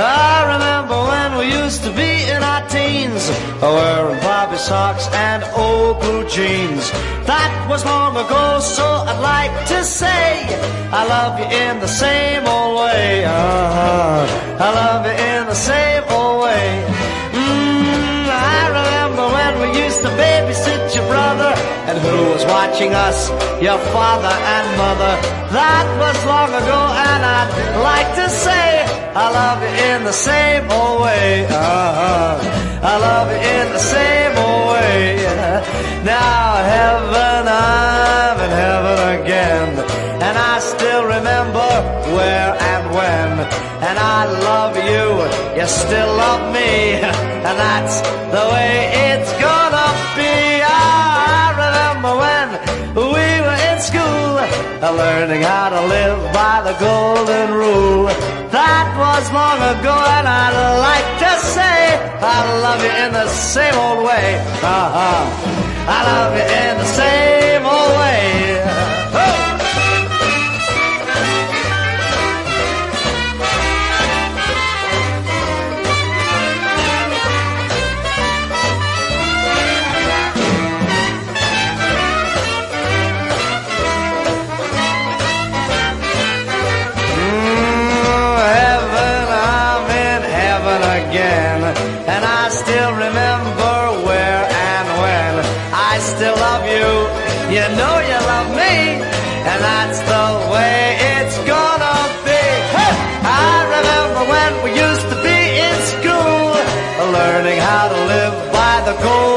I remember when we used to be in our teens, wearing Bobby socks and old blue jeans. That was long ago, so I'd like to say I love you in the same old way. I love you in the same old way. I remember when we used to babysit your brother, and who was watching us? Your father and mother. That was long ago, and I'd like to say I love you in the same old way. I love you in the same old way. Now heaven, I'm in heaven again, and I still remember where and when. And I love you, you still love me, and that's the way it's gonna be. I remember when we were in school, learning how to live by the golden rule. That was long ago, and I'd like to say I love you in the same old way. I love you in the same old way. And I still remember where and when. I still love you, you know you love me, and that's the way it's gonna be. Hey! I remember when we used to be in school, learning how to live by the golden